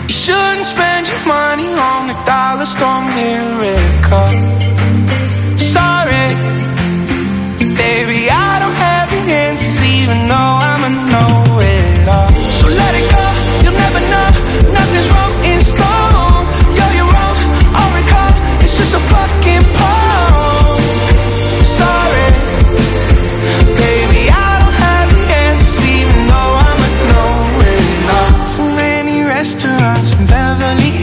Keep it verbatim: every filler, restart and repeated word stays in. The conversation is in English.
You shouldn't spend your money on a dollar store miracle. Sorry, baby, I don't have the answers, even though I'ma know it all. So let it go, you'll never know. Nothing's wrong in stone. Yo, you're wrong, I'll recall. It's just a fucking poem. Sorry, baby, I don't have the answers, even though I'ma know it all. Too many restaurants in Beverly